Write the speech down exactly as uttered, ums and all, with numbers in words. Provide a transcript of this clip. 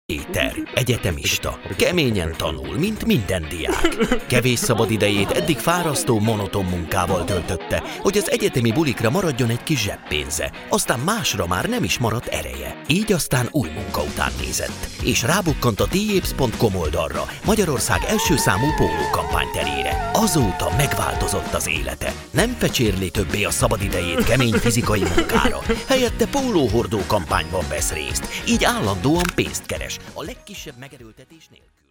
Péter, egyetemista, keményen tanul, mint minden diák. Kevés szabad idejét eddig fárasztó, monoton munkával töltötte, hogy az egyetemi bulikra maradjon egy kis zseppénze, aztán másra már nem is maradt ereje. Így aztán új munka után nézett, és rábukkant a tiapes pont com oldalra, Magyarország első számú póló kampányterére. Azóta megváltozott az élete. Nem fecsérli többé a szabadidejét kemény fizikai munkára, helyette pólóhordó kampányban vesz részt, így állandóan pénzt keres, a legkisebb megerőltetés nélkül.